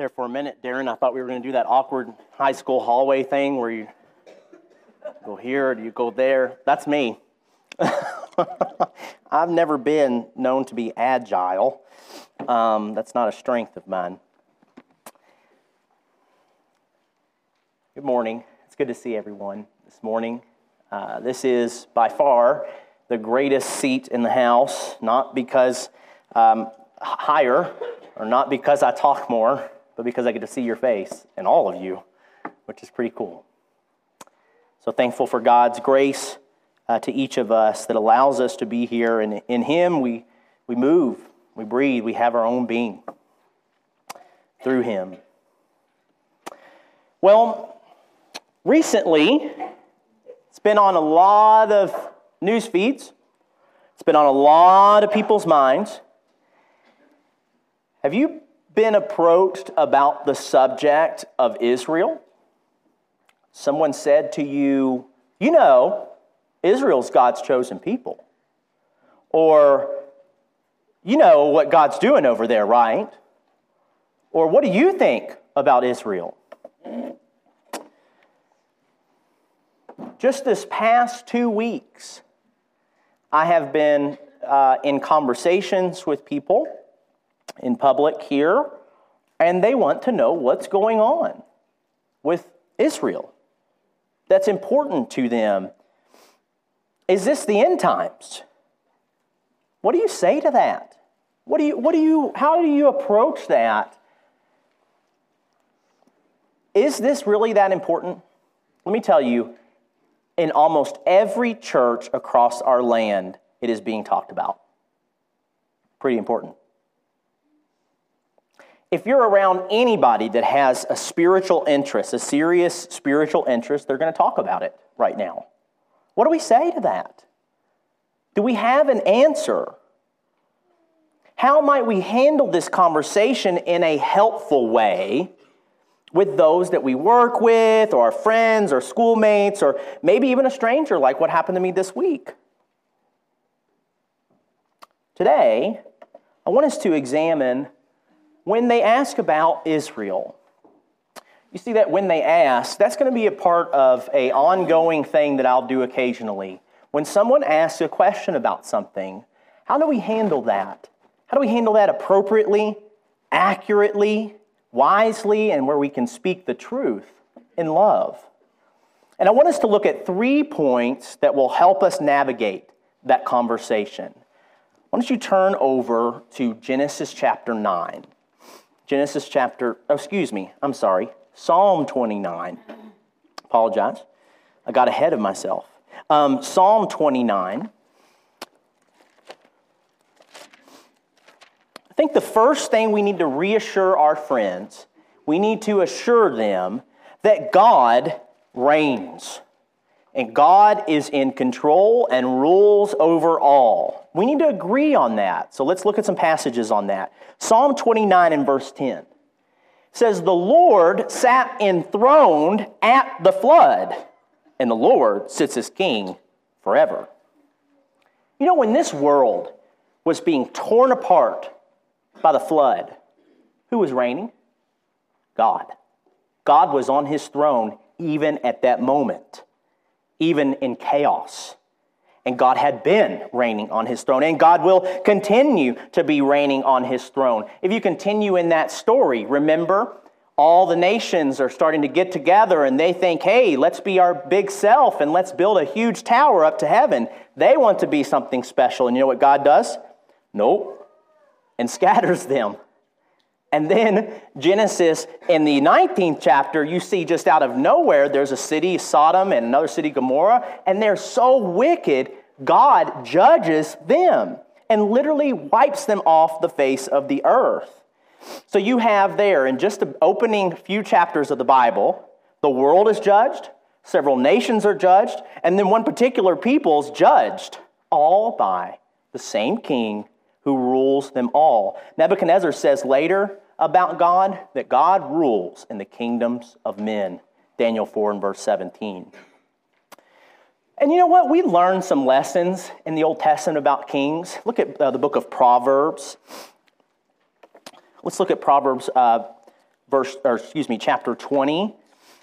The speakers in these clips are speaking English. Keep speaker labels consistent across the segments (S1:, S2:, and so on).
S1: there for a minute, Darren. I thought we were going to do that awkward high school hallway thing where you go here or you go there. That's me. I've never been known to be agile. That's not a strength of mine. Good morning. It's good to see everyone this morning. This is by far the greatest seat in the house, not because I'm higher or not because I talk more, but because I get to see your face and all of you, which is pretty cool. So thankful for God's grace to each of us that allows us to be here. And in Him, we move, we breathe, we have our own being through Him. Well, recently, it's been on a lot of news feeds. It's been on a lot of people's minds. Have you been approached about the subject of Israel? Someone said to you, you know, Israel's God's chosen people. Or, you know what God's doing over there, right? Or what do you think about Israel? Just this past 2 weeks, I have been in conversations with people in public here, and they want to know what's going on with Israel. That's important to them. Is this the end times? What do you say to that? How do you approach that? Is this really that important? Let me tell you, in almost every church across our land, it is being talked about. Pretty important. If you're around anybody that has a spiritual interest, a serious spiritual interest, they're going to talk about it right now. What do we say to that? Do we have an answer? How might we handle this conversation in a helpful way with those that we work with, or our friends, or schoolmates, or maybe even a stranger, like what happened to me this week? Today, I want us to examine when they ask about Israel. You see that when they ask, that's going to be a part of an ongoing thing that I'll do occasionally. When someone asks a question about something, how do we handle that? How do we handle that appropriately, accurately, wisely, and where we can speak the truth in love? And I want us to look at 3 points that will help us navigate that conversation. Why don't you turn over to Genesis chapter 9. Psalm 29. Apologize. I got ahead of myself. Psalm 29. I think the first thing we need to reassure our friends, we need to assure them that God reigns. And God is in control and rules over all. We need to agree on that. So let's look at some passages on that. Psalm 29 and verse 10 says, "The Lord sat enthroned at the flood, and the Lord sits as king forever." You know, when this world was being torn apart by the flood, who was reigning? God. God was on His throne even at that moment, even in chaos. And God had been reigning on His throne, and God will continue to be reigning on His throne. If you continue in that story, remember, all the nations are starting to get together and they think, hey, let's be our big self and let's build a huge tower up to heaven. They want to be something special. And you know what God does? Nope. And scatters them. And then Genesis, in the 19th chapter, you see just out of nowhere, there's a city, Sodom, and another city, Gomorrah, and they're so wicked, God judges them and literally wipes them off the face of the earth. So you have there, in just the opening few chapters of the Bible, the world is judged, several nations are judged, and then one particular people's judged, all by the same king who rules them all. Nebuchadnezzar says later about God that God rules in the kingdoms of men. Daniel 4 and verse 17. And you know what? We learned some lessons in the Old Testament about kings. Look at the book of Proverbs. Let's look at Proverbs chapter 20,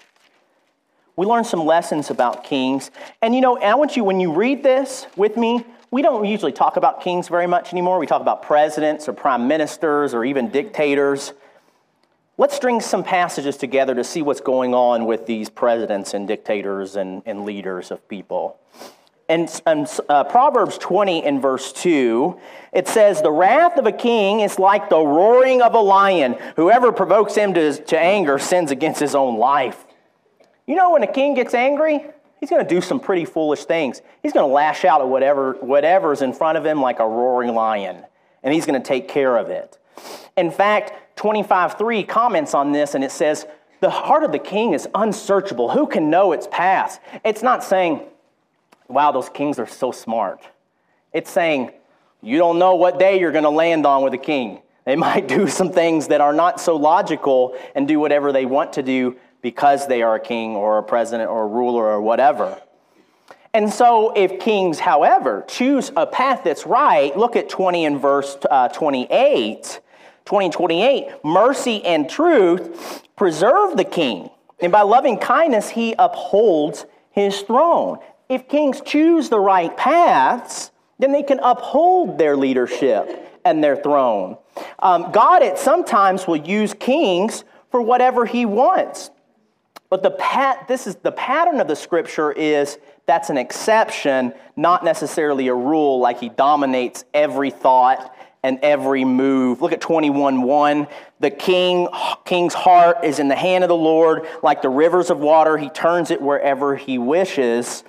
S1: we learn some lessons about kings. And I want you, when you read this with me, we don't usually talk about kings very much anymore. We talk about presidents or prime ministers or even dictators. Let's string some passages together to see what's going on with these presidents and dictators and leaders of people. In Proverbs 20 and verse 2, it says, "The wrath of a king is like the roaring of a lion. Whoever provokes him to anger sins against his own life." When a king gets angry, he's going to do some pretty foolish things. He's going to lash out at whatever's in front of him like a roaring lion, and he's going to take care of it. In fact, 25:3 comments on this, and it says, "The heart of the king is unsearchable. Who can know its paths?" It's not saying, wow, those kings are so smart. It's saying, you don't know what day you're going to land on with a king. They might do some things that are not so logical and do whatever they want to do because they are a king or a president or a ruler or whatever. And so if kings, however, choose a path that's right, look at 20 and verse 28. 20:28, "Mercy and truth preserve the king, and by loving kindness he upholds his throne." If kings choose the right paths, then they can uphold their leadership and their throne. God at sometimes will use kings for whatever he wants. But the pattern of the scripture is that's an exception, not necessarily a rule, like he dominates every thought and every move. Look at 21:1. "The king's heart is in the hand of the Lord, like the rivers of water. He turns it wherever he wishes."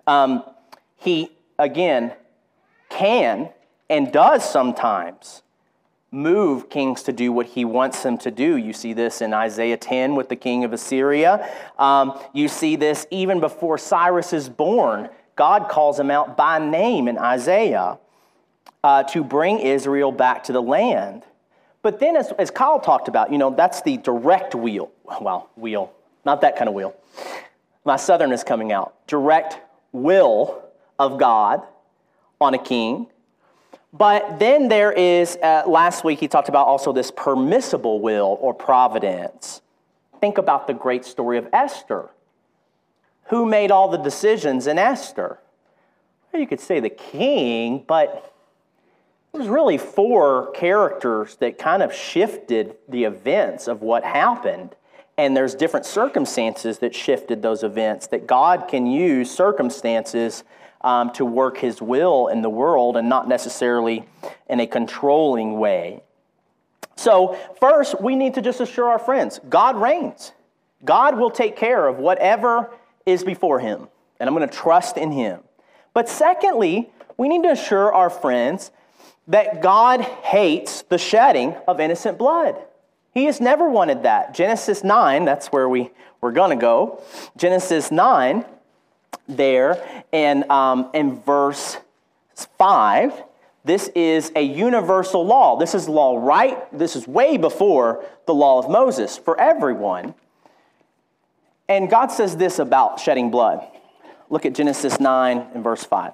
S1: He, again, can and does sometimes move kings to do what he wants them to do. You see this in Isaiah 10 with the king of Assyria. You see this even before Cyrus is born. God calls him out by name in Isaiah to bring Israel back to the land. But then as Kyle talked about, that's the direct wheel. Well, wheel, not that kind of wheel. My southern is coming out. Direct will of God on a king. But then there is, last week he talked about also this permissible will or providence. Think about the great story of Esther. Who made all the decisions in Esther? Well, you could say the king, but there's really 4 characters that kind of shifted the events of what happened. And there's different circumstances that shifted those events, that God can use circumstances to work his will in the world and not necessarily in a controlling way. So first, we need to just assure our friends, God reigns. God will take care of whatever is before him, and I'm going to trust in him. But secondly, we need to assure our friends that God hates the shedding of innocent blood. He has never wanted that. Genesis 9, that's where we're going to go. Genesis 9, there, and in verse 5, this is a universal law. This is law, right? This is way before the law of Moses for everyone. And God says this about shedding blood. Look at Genesis 9 and verse 5.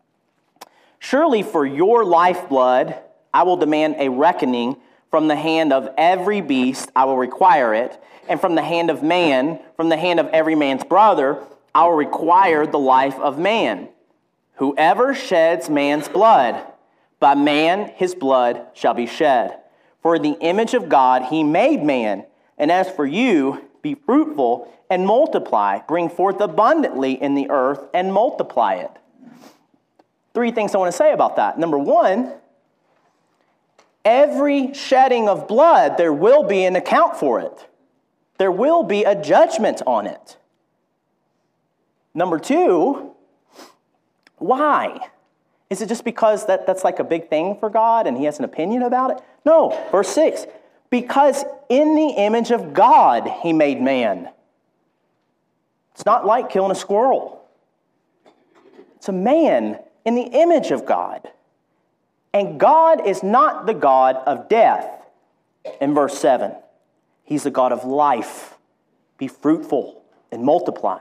S1: "Surely for your lifeblood I will demand a reckoning. From the hand of every beast I will require it, and from the hand of man, from the hand of every man's brother, I will require the life of man. Whoever sheds man's blood, by man his blood shall be shed. For in the image of God he made man, and as for you, be fruitful and multiply, bring forth abundantly in the earth and multiply it." 3 things I want to say about that. Number 1, every shedding of blood, there will be an account for it. There will be a judgment on it. Number 2, why? Is it just because that's like a big thing for God and he has an opinion about it? No. Verse 6, "Because in the image of God he made man." It's not like killing a squirrel. It's a man in the image of God. And God is not the God of death. In verse 7, he's the God of life. Be fruitful and multiply.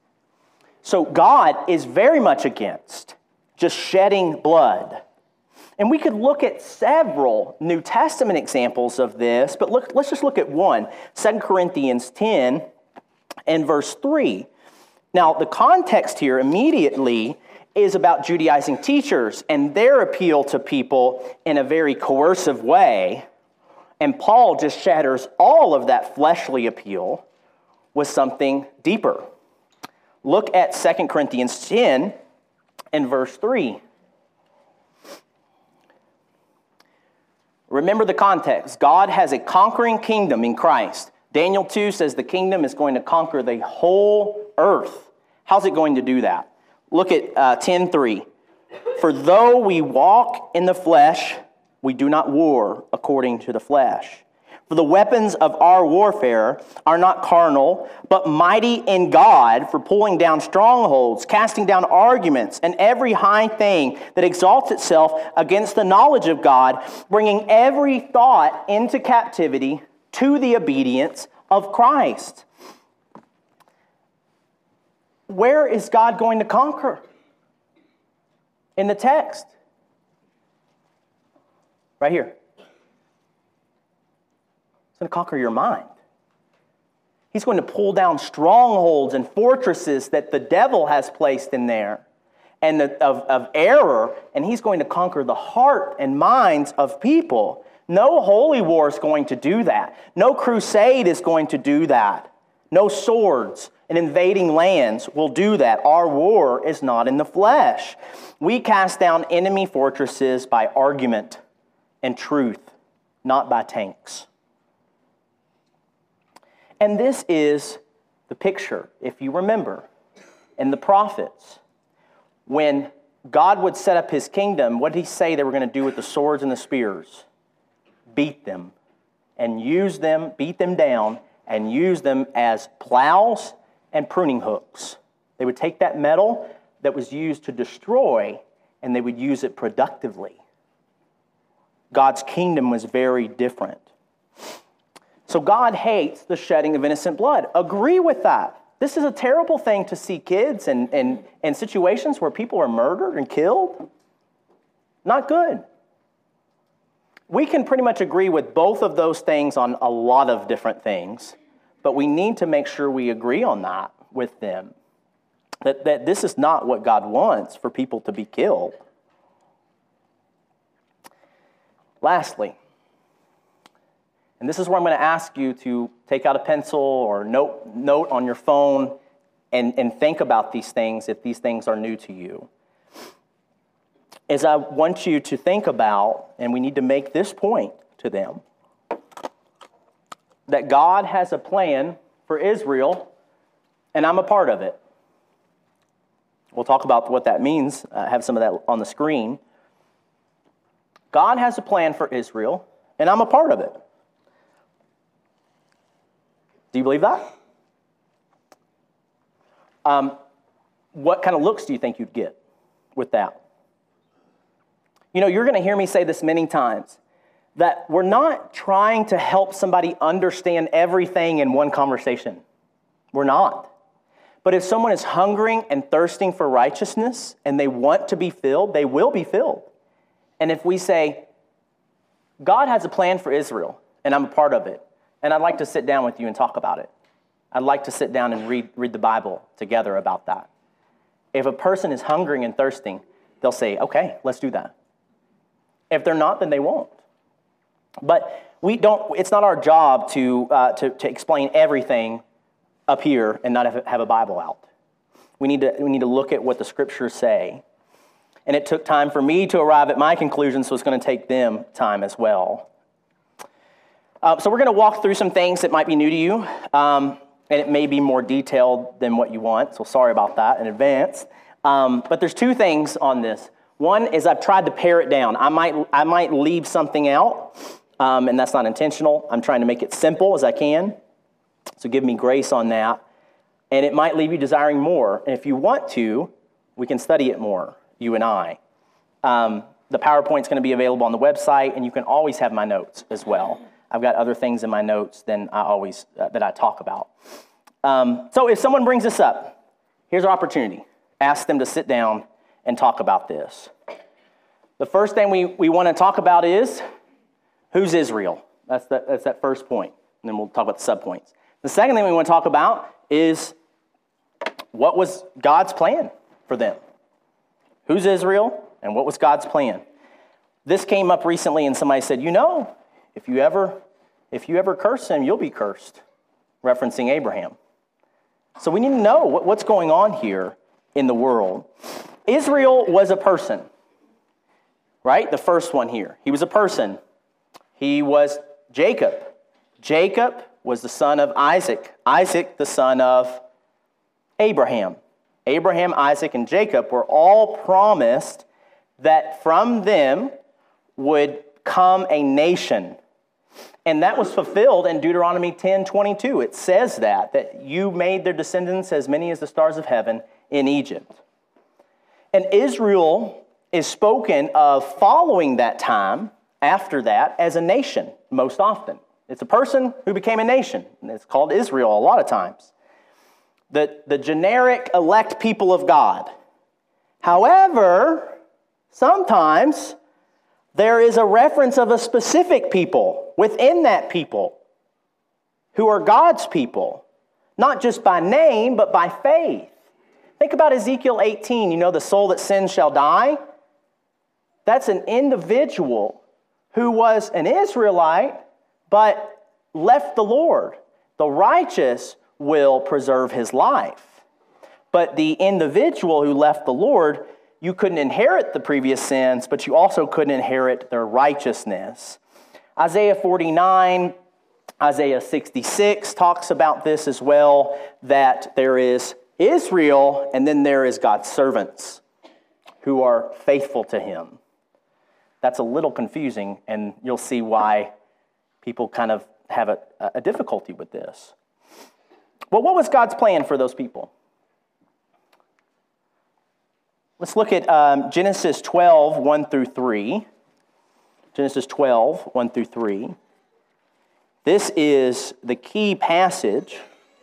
S1: So God is very much against just shedding blood. And we could look at several New Testament examples of this, but let's just look at one. 2 Corinthians 10 and verse 3. Now, the context here immediately is about Judaizing teachers and their appeal to people in a very coercive way. And Paul just shatters all of that fleshly appeal with something deeper. Look at 2 Corinthians 10 and verse 3. Remember the context. God has a conquering kingdom in Christ. Daniel 2 says the kingdom is going to conquer the whole earth. How's it going to do that? Look at 10:3. For though we walk in the flesh, we do not war according to the flesh. For the weapons of our warfare are not carnal, but mighty in God for pulling down strongholds, casting down arguments, and every high thing that exalts itself against the knowledge of God, bringing every thought into captivity to the obedience of Christ. Where is God going to conquer? In the text. Right here. He's going to conquer your mind. He's going to pull down strongholds and fortresses that the devil has placed in there and of error, and he's going to conquer the heart and minds of people. No holy war is going to do that. No crusade is going to do that. No swords and invading lands will do that. Our war is not in the flesh. We cast down enemy fortresses by argument and truth, not by tanks. And this is the picture, if you remember, in the prophets. When God would set up his kingdom, what did he say they were going to do with the swords and the spears? Beat them and use them, beat them down, and use them as plows and pruning hooks. They would take that metal that was used to destroy, and they would use it productively. God's kingdom was very different. So God hates the shedding of innocent blood. Agree with that. This is a terrible thing to see kids in situations where people are murdered and killed. Not good. We can pretty much agree with both of those things on a lot of different things, but we need to make sure we agree on that with them. That this is not what God wants, for people to be killed. Lastly, and this is where I'm going to ask you to take out a pencil or note on your phone and think about these things if these things are new to you. Is I want you to think about, and we need to make this point to them, that God has a plan for Israel, and I'm a part of it. We'll talk about what that means. I have some of that on the screen. God has a plan for Israel, and I'm a part of it. Do you believe that? What kind of looks do you think you'd get with that? You know, you're going to hear me say this many times, that we're not trying to help somebody understand everything in one conversation. We're not. But if someone is hungering and thirsting for righteousness and they want to be filled, they will be filled. And if we say, God has a plan for Israel, and I'm a part of it, and I'd like to sit down with you and talk about it. I'd like to sit down and read the Bible together about that. If a person is hungering and thirsting, they'll say, okay, let's do that. If they're not, then they won't. But it's not our job to explain everything up here and not have a Bible out. We need to look at what the Scriptures say. And it took time for me to arrive at my conclusion, so it's going to take them time as well. So we're going to walk through some things that might be new to you, and it may be more detailed than what you want, so sorry about that in advance. But there's two things on this. One is I've tried to pare it down. I might leave something out, and that's not intentional. I'm trying to make it simple as I can, so give me grace on that. And it might leave you desiring more. And if you want to, we can study it more, you and I. The PowerPoint's going to be available on the website, and you can always have my notes as well. I've got other things in my notes than that I talk about. So if someone brings this up, here's our opportunity. Ask them to sit down and talk about this. The first thing we want to talk about is, who's Israel? That's that first point. And then we'll talk about the subpoints. The second thing we want to talk about is, what was God's plan for them? Who's Israel, and what was God's plan? This came up recently, and somebody said, if you ever curse him, you'll be cursed, referencing Abraham. So we need to know what's going on here in the world. Israel was a person, right? The first one here. He was a person. He was Jacob. Jacob was the son of Isaac. Isaac, the son of Abraham. Abraham, Isaac, and Jacob were all promised that from them would come a nation. And that was fulfilled in Deuteronomy 10:22. It says that you made their descendants as many as the stars of heaven in Egypt. And Israel is spoken of following that time, after that, as a nation, most often. It's a person who became a nation, and it's called Israel a lot of times. The generic elect people of God. However, sometimes there is a reference of a specific people within that people who are God's people, not just by name, but by faith. Think about Ezekiel 18, the soul that sins shall die. That's an individual who was an Israelite, but left the Lord. The righteous will preserve his life. But the individual who left the Lord, you couldn't inherit the previous sins, but you also couldn't inherit their righteousness. Isaiah 49, Isaiah 66 talks about this as well, that there is Israel, and then there is God's servants who are faithful to him. That's a little confusing, and you'll see why people kind of have a difficulty with this. Well, what was God's plan for those people? Let's look at Genesis 12, 1 through 3. Genesis 12, 1 through 3. This is the key passage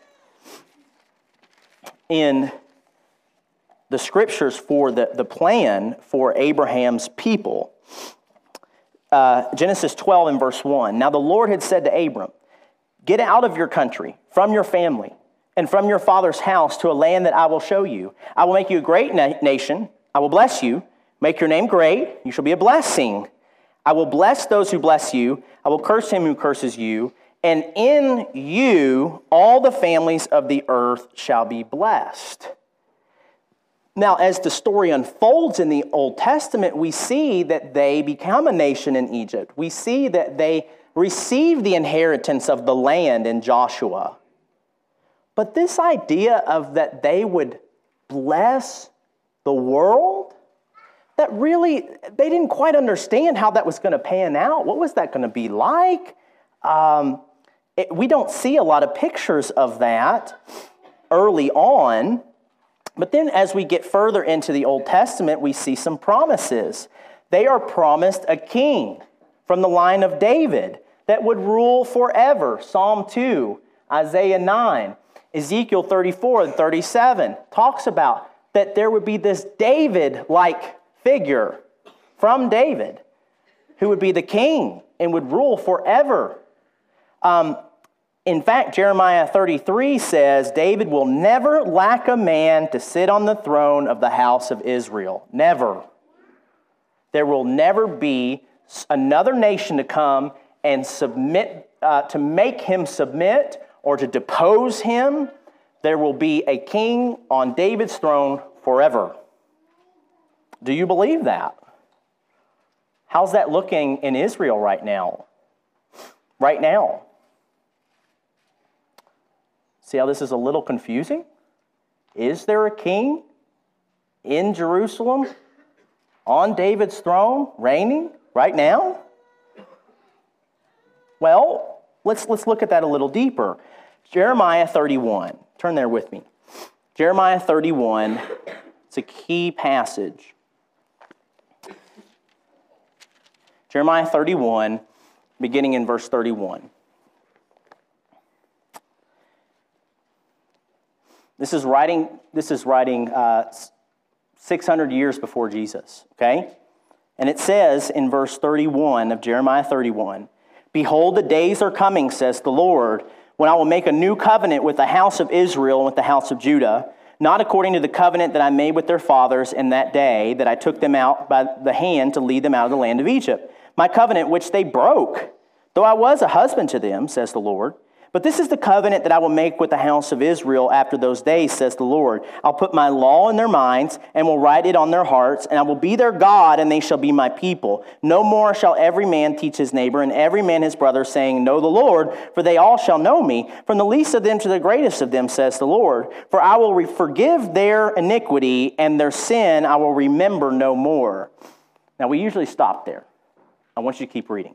S1: in the scriptures for the plan for Abraham's people. Genesis 12 and verse 1. Now the Lord had said to Abram, "Get out of your country, from your family, and from your father's house to a land that I will show you. I will make you a great nation. I will bless you, make your name great. You shall be a blessing. I will bless those who bless you. I will curse him who curses you. And in you all the families of the earth shall be blessed." Now, as the story unfolds in the Old Testament, we see that they become a nation in Egypt. We see that they receive the inheritance of the land in Joshua. But this idea of that they would bless the world, that really, they didn't quite understand how that was going to pan out. What was that going to be like? We don't see a lot of pictures of that early on. But then as we get further into the Old Testament, we see some promises. They are promised a king from the line of David that would rule forever. Psalm 2, Isaiah 9, Ezekiel 34 and 37 talks about that there would be this David-like figure from David who would be the king and would rule forever. In fact, Jeremiah 33 says, David will never lack a man to sit on the throne of the house of Israel. Never. There will never be another nation to come and submit, to make him submit or to depose him. There will be a king on David's throne forever. Do you believe that? How's that looking in Israel right now? Right now. See how this is a little confusing? Is there a king in Jerusalem on David's throne reigning right now? Well, let's look at that a little deeper. Jeremiah 31. Turn there with me. Jeremiah 31. It's a key passage. Jeremiah 31, beginning in verse 31. This is writing 600 years before Jesus, okay? And it says in verse 31 of Jeremiah 31, "Behold, the days are coming, says the Lord, when I will make a new covenant with the house of Israel and with the house of Judah, not according to the covenant that I made with their fathers in that day that I took them out by the hand to lead them out of the land of Egypt. My covenant which they broke, though I was a husband to them, says the Lord. But this is the covenant that I will make with the house of Israel after those days, says the Lord. I'll put my law in their minds and will write it on their hearts, and I will be their God, and they shall be my people. No more shall every man teach his neighbor and every man his brother, saying, Know the Lord, for they all shall know me, from the least of them to the greatest of them, says the Lord. For I will forgive their iniquity, and their sin I will remember no more." Now, we usually stop there. I want you to keep reading.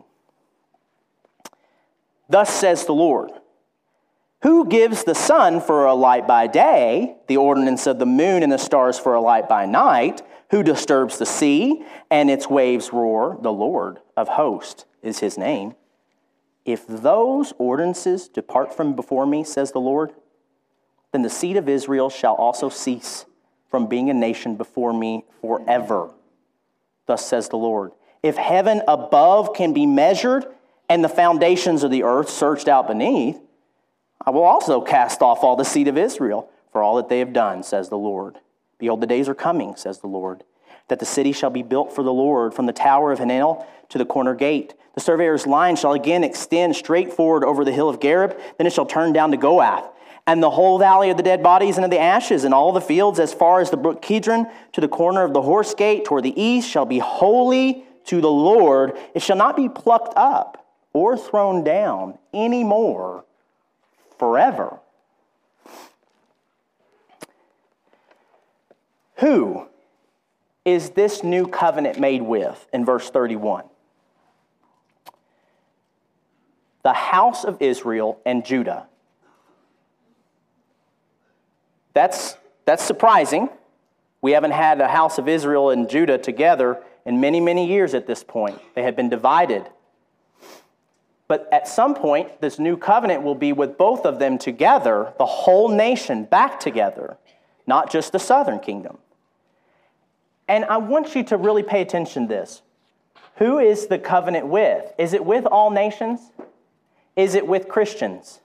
S1: "Thus says the Lord, who gives the sun for a light by day, the ordinance of the moon and the stars for a light by night, who disturbs the sea and its waves roar, the Lord of hosts is his name. If those ordinances depart from before me, says the Lord, then the seed of Israel shall also cease from being a nation before me forever. Thus says the Lord, if heaven above can be measured and the foundations of the earth searched out beneath, I will also cast off all the seed of Israel for all that they have done, says the Lord. Behold, the days are coming, says the Lord, that the city shall be built for the Lord from the tower of Hananel to the corner gate. The surveyor's line shall again extend straight forward over the hill of Gareb, then it shall turn down to Goath, and the whole valley of the dead bodies and of the ashes, and all the fields as far as the brook Kidron to the corner of the horse gate toward the east shall be holy to the Lord. It shall not be plucked up or thrown down any more forever." Who is this new covenant made with in verse 31? The house of Israel and Judah. That's surprising. We haven't had a house of Israel and Judah together in many, many years at this point. They had been divided. But at some point, this new covenant will be with both of them together, the whole nation back together, not just the southern kingdom. And I want you to really pay attention to this. Who is the covenant with? Is it with all nations? Is it with Christians?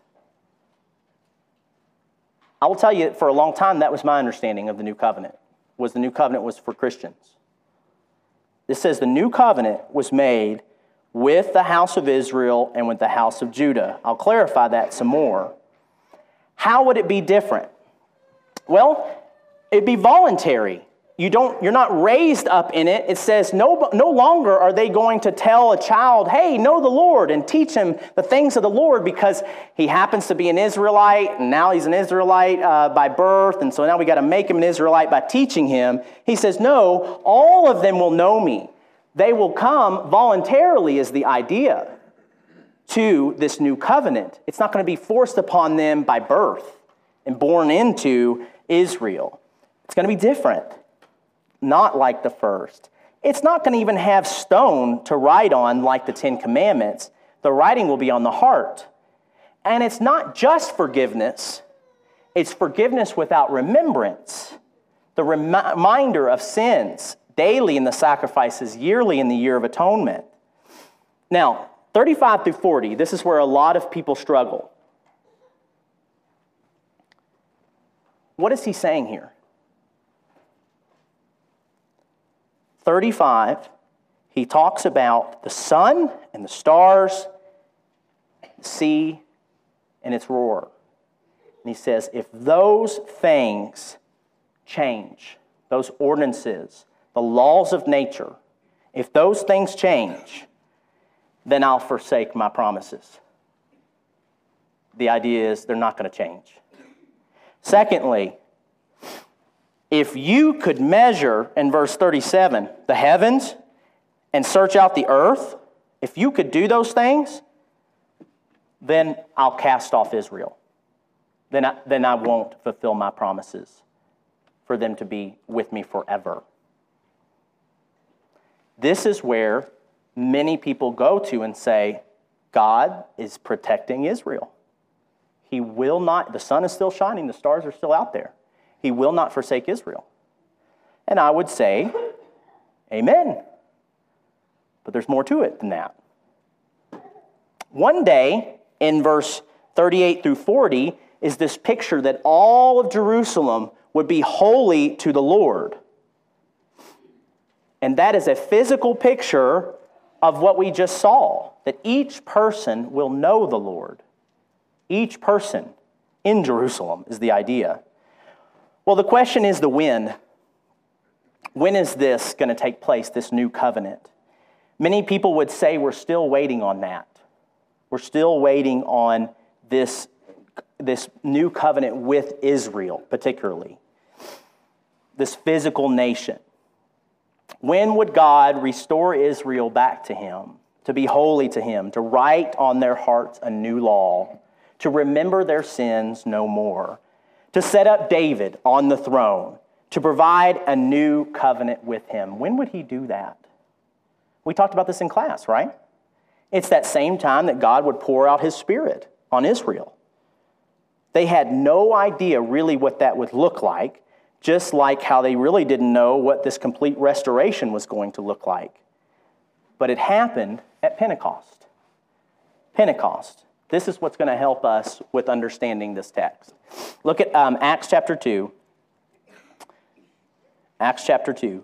S1: I will tell you, for a long time, that was my understanding of the new covenant, was the new covenant was for Christians. This says the new covenant was made with the house of Israel and with the house of Judah. I'll clarify that some more. How would it be different? Well, it'd be voluntary. You're not raised up in it. It says no longer are they going to tell a child, hey, know the Lord, and teach him the things of the Lord because he happens to be an Israelite, and now he's an Israelite by birth, and so now we got to make him an Israelite by teaching him. He says, no, all of them will know me. They will come voluntarily is the idea to this new covenant. It's not going to be forced upon them by birth and born into Israel. It's going to be different. Not like the first. It's not going to even have stone to write on like the Ten Commandments. The writing will be on the heart. And it's not just forgiveness. It's forgiveness without remembrance. The reminder of sins daily in the sacrifices, yearly in the year of atonement. Now, 35 through 40, this is where a lot of people struggle. What is he saying here? 35, he talks about the sun and the stars, the sea, and its roar. And he says, if those things change, those ordinances, the laws of nature, if those things change, then I'll forsake my promises. The idea is they're not going to change. Secondly, if you could measure, in verse 37, the heavens and search out the earth, if you could do those things, then I'll cast off Israel. Then I won't fulfill my promises for them to be with me forever. This is where many people go to and say, God is protecting Israel. He will not, the sun is still shining, the stars are still out there. He will not forsake Israel. And I would say, amen. But there's more to it than that. One day, in verse 38 through 40, is this picture that all of Jerusalem would be holy to the Lord. And that is a physical picture of what we just saw, that each person will know the Lord. Each person in Jerusalem is the idea. Well, the question is the when. When is this going to take place, this new covenant? Many people would say we're still waiting on that. We're still waiting on this new covenant with Israel, particularly. This physical nation. When would God restore Israel back to him, to be holy to him, to write on their hearts a new law, to remember their sins no more, to set up David on the throne, to provide a new covenant with him? When would he do that? We talked about this in class, right? It's that same time that God would pour out his Spirit on Israel. They had no idea really what that would look like, just like how they really didn't know what this complete restoration was going to look like. But it happened at Pentecost. Pentecost. This is what's going to help us with understanding this text. Look at Acts chapter 2. Acts chapter 2.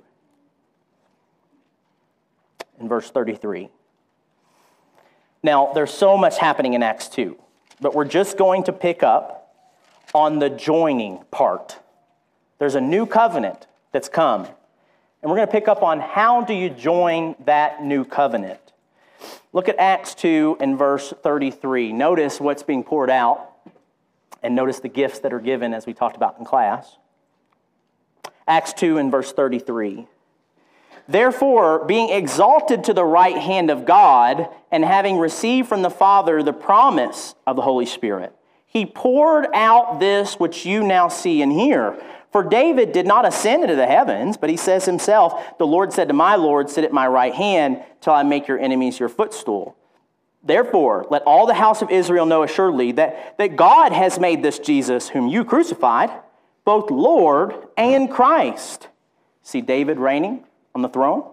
S1: In verse 33. Now, there's so much happening in Acts 2, but we're just going to pick up on the joining part. There's a new covenant that's come, and we're going to pick up on how do you join that new covenant. Look at Acts 2 and verse 33. Notice what's being poured out, and notice the gifts that are given as we talked about in class. Acts 2 and verse 33. Therefore, being exalted to the right hand of God, and having received from the Father the promise of the Holy Spirit, he poured out this which you now see and hear. For David did not ascend into the heavens, but he says himself, the Lord said to my Lord, sit at my right hand till I make your enemies your footstool. Therefore, let all the house of Israel know assuredly that God has made this Jesus, whom you crucified, both Lord and Christ. See David reigning on the throne?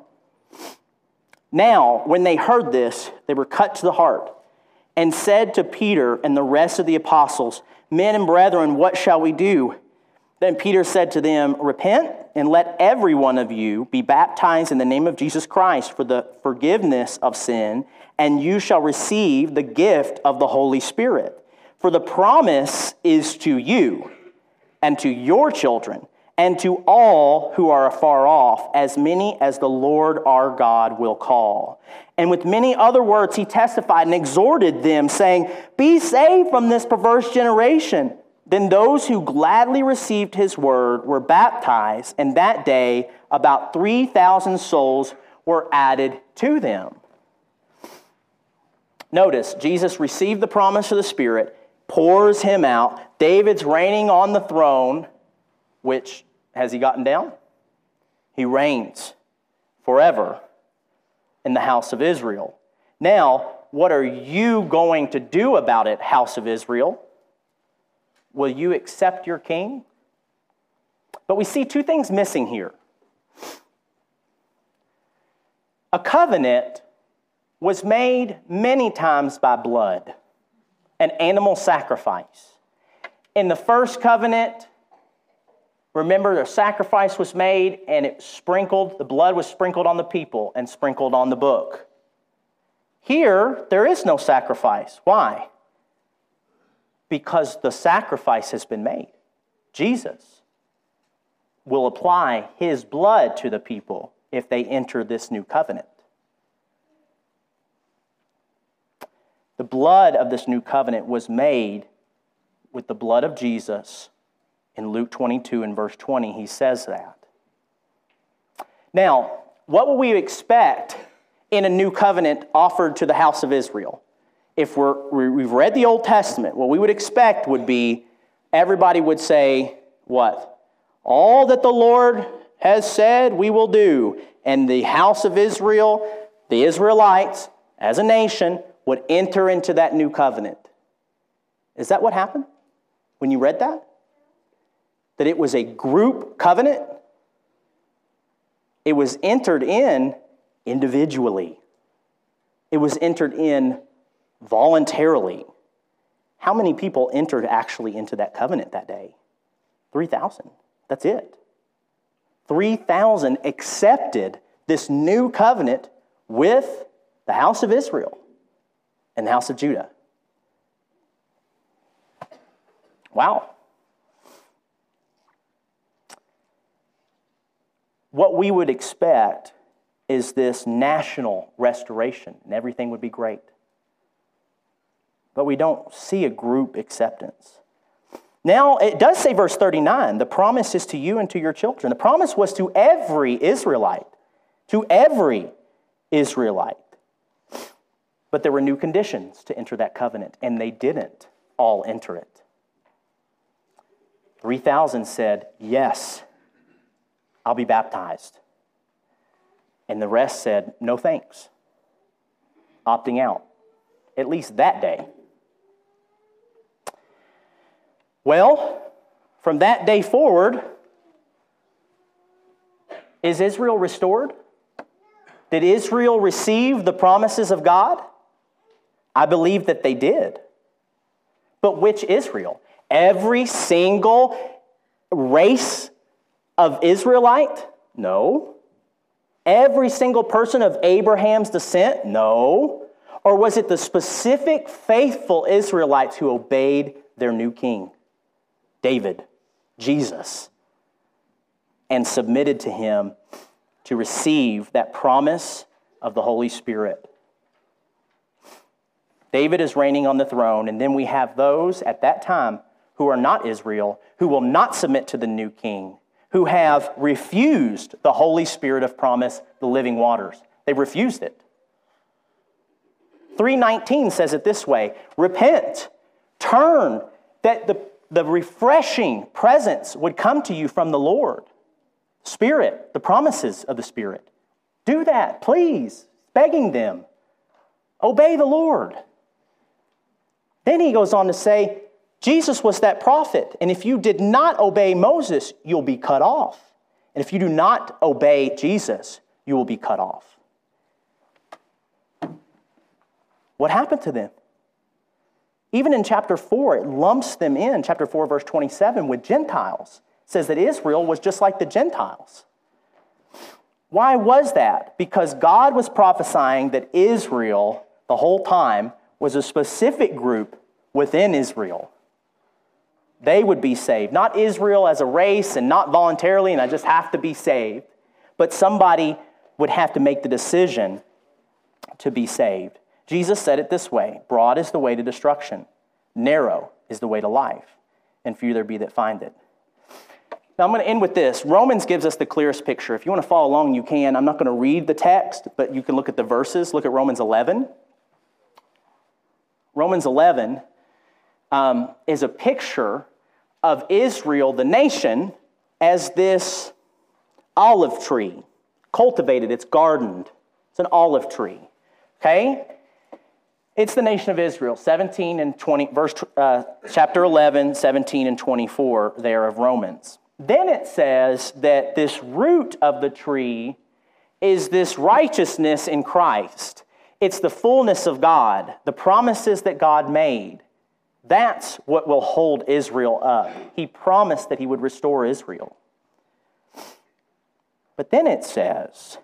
S1: Now, when they heard this, they were cut to the heart and said to Peter and the rest of the apostles, men and brethren, what shall we do? Then Peter said to them, repent and let every one of you be baptized in the name of Jesus Christ for the forgiveness of sin, and you shall receive the gift of the Holy Spirit. For the promise is to you and to your children and to all who are afar off, as many as the Lord our God will call. And with many other words he testified and exhorted them, saying, be saved from this perverse generation. Then those who gladly received his word were baptized, and that day about 3,000 souls were added to them. Notice, Jesus received the promise of the Spirit, pours him out. David's reigning on the throne, which, has he gotten down? He reigns forever in the house of Israel. Now, what are you going to do about it, house of Israel? Will you accept your king? But we see two things missing here. A covenant was made many times by blood, an animal sacrifice. In the first covenant, remember, the sacrifice was made and the blood was sprinkled on the people and sprinkled on the book. Here, there is no sacrifice. Why? Because the sacrifice has been made. Jesus will apply his blood to the people if they enter this new covenant. The blood of this new covenant was made with the blood of Jesus. In Luke 22 and verse 20, he says that. Now, what will we expect in a new covenant offered to the house of Israel? If we've read the Old Testament, what we would expect would be, everybody would say, what? All that the Lord has said we will do. And the house of Israel, the Israelites, as a nation, would enter into that new covenant. Is that what happened when you read that? That it was a group covenant? It was entered in individually. It was entered in voluntarily. How many people entered actually into that covenant that day? 3,000. That's it. 3,000 accepted this new covenant with the house of Israel and the house of Judah. Wow. What we would expect is this national restoration, and everything would be great. But we don't see a group acceptance. Now, it does say, verse 39, the promise is to you and to your children. The promise was to every Israelite. To every Israelite. But there were new conditions to enter that covenant, and they didn't all enter it. 3,000 said, yes, I'll be baptized. And the rest said, no thanks, opting out, at least that day. Well, from that day forward, is Israel restored? Did Israel receive the promises of God? I believe that they did. But which Israel? Every single race of Israelite? No. Every single person of Abraham's descent? No. Or was it the specific faithful Israelites who obeyed their new king, David, Jesus, and submitted to him to receive that promise of the Holy Spirit? David is reigning on the throne, and then we have those at that time who are not Israel, who will not submit to the new king, who have refused the Holy Spirit of promise, the living waters. They refused it. 3:19 says it this way, repent, turn, that the refreshing presence would come to you from the Lord. Spirit, the promises of the Spirit. Do that, please, begging them. Obey the Lord. Then he goes on to say, Jesus was that prophet, and if you did not obey Moses, you'll be cut off. And if you do not obey Jesus, you will be cut off. What happened to them? Even in chapter 4, it lumps them in, chapter 4, verse 27, with Gentiles. It says that Israel was just like the Gentiles. Why was that? Because God was prophesying that Israel, the whole time, was a specific group within Israel. They would be saved. Not Israel as a race and not voluntarily, and I just have to be saved. But somebody would have to make the decision to be saved. Jesus said it this way, broad is the way to destruction, narrow is the way to life, and few there be that find it. Now I'm going to end with this. Romans gives us the clearest picture. If you want to follow along, you can. I'm not going to read the text, but you can look at the verses. Look at Romans 11. Romans 11 is a picture of Israel, the nation, as this olive tree. Cultivated, it's gardened. It's an olive tree. Okay? It's the nation of Israel, 17 and 20, chapter 11, 17 and 24 there of Romans. Then it says that this root of the tree is this righteousness in Christ. It's the fullness of God, the promises that God made. That's what will hold Israel up. He promised that he would restore Israel. But then it says,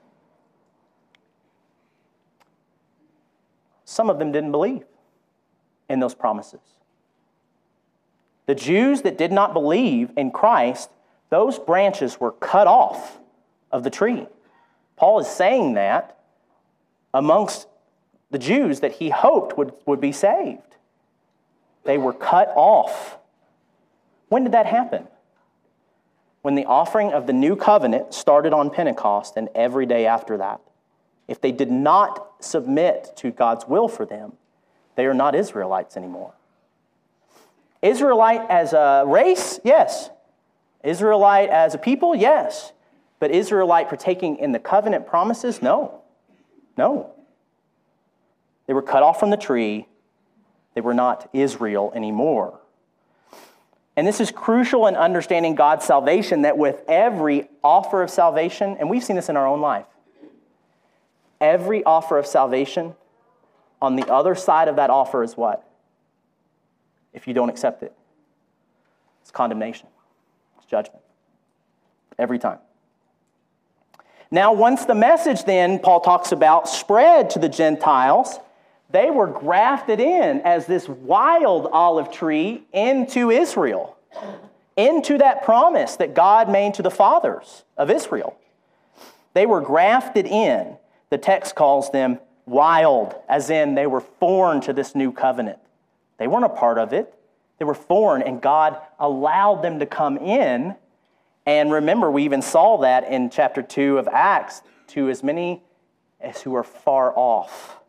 S1: some of them didn't believe in those promises. The Jews that did not believe in Christ, those branches were cut off of the tree. Paul is saying that amongst the Jews that he hoped would be saved. They were cut off. When did that happen? When the offering of the new covenant started on Pentecost and every day after that. If they did not submit to God's will for them, they are not Israelites anymore. Israelite as a race? Yes. Israelite as a people? Yes. But Israelite partaking in the covenant promises? No. No. They were cut off from the tree. They were not Israel anymore. And this is crucial in understanding God's salvation, that with every offer of salvation, and we've seen this in our own life, every offer of salvation on the other side of that offer is what? If you don't accept it, it's condemnation. It's judgment. Every time. Now, once the message then, Paul talks about, spread to the Gentiles, they were grafted in as this wild olive tree into Israel, into that promise that God made to the fathers of Israel. They were grafted in. The text calls them wild, as in they were foreign to this new covenant. They weren't a part of it. They were foreign, and God allowed them to come in. And remember, we even saw that in chapter 2 of Acts, to as many as who are far off.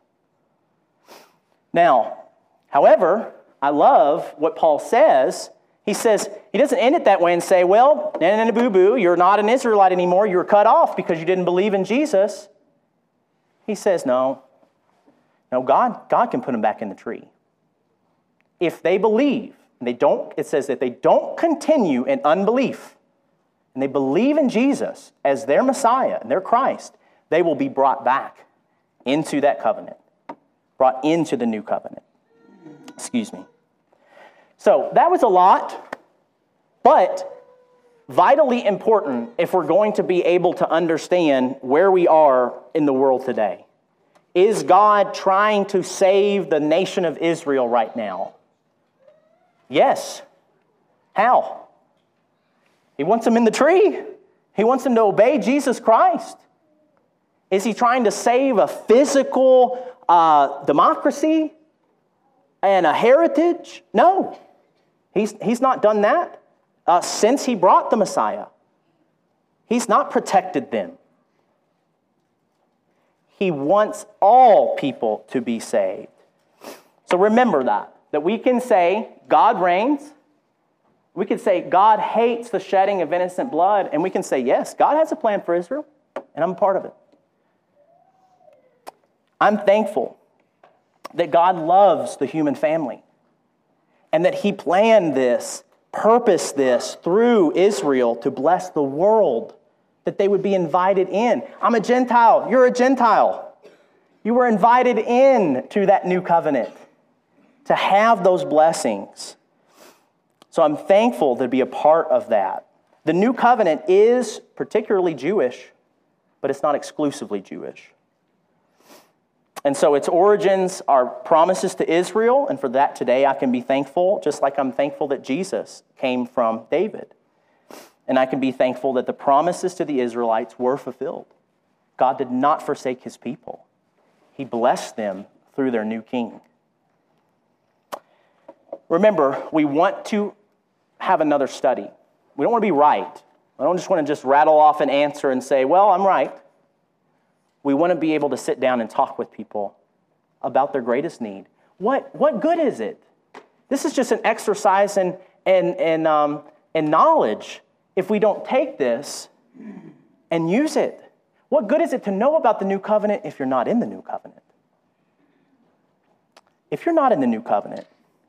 S1: Now, however, I love what Paul says. He says, he doesn't end it that way and say, well, boo-boo, you're not an Israelite anymore. You're cut off because you didn't believe in Jesus. He says, no, God can put them back in the tree. If they believe, and they don't, it says that they don't continue in unbelief, and they believe in Jesus as their Messiah and their Christ, they will be brought back into that covenant, brought into the new covenant. Excuse me. So that was a lot, but vitally important if we're going to be able to understand where we are in the world today. Is God trying to save the nation of Israel right now? Yes. How? He wants them in the tree. He wants them to obey Jesus Christ. Is he trying to save a physical democracy and a heritage? No. He's not done that since he brought the Messiah. He's not protected them. He wants all people to be saved. So remember that we can say God reigns. We can say God hates the shedding of innocent blood, and we can say, yes, God has a plan for Israel, and I'm a part of it. I'm thankful that God loves the human family and that he planned this, purposed this through Israel to bless the world, that they would be invited in. I'm a Gentile. You're a Gentile. You were invited in to that new covenant to have those blessings. So I'm thankful to be a part of that. The new covenant is particularly Jewish, but it's not exclusively Jewish. And so its origins are promises to Israel, and for that today I can be thankful, just like I'm thankful that Jesus came from David. And I can be thankful that the promises to the Israelites were fulfilled. God did not forsake his people. He blessed them through their new king. Remember, we want to have another study. We don't want to be right. I don't just want to rattle off an answer and say, well, I'm right. We want to be able to sit down and talk with people about their greatest need. What good is it? This is just an exercise in knowledge if we don't take this and use it. What good is it to know about the new covenant if you're not in the new covenant? If you're not in the new covenant,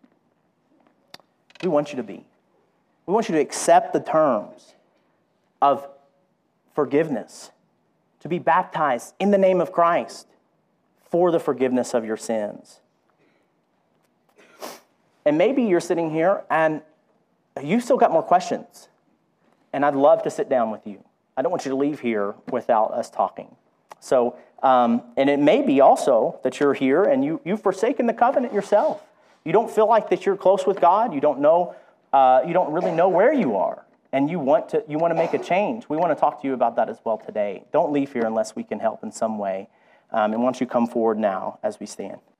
S1: we want you to be. We want you to accept the terms of forgiveness, to be baptized in the name of Christ for the forgiveness of your sins. And maybe you're sitting here and you've still got more questions, and I'd love to sit down with you. I don't want you to leave here without us talking. So, and it may be also that you're here and you've forsaken the covenant yourself. You don't feel like that you're close with God. You don't know. You don't really know where you are, and you want to make a change. We want to talk to you about that as well today. Don't leave here unless we can help in some way. And why don't you come forward now as we stand.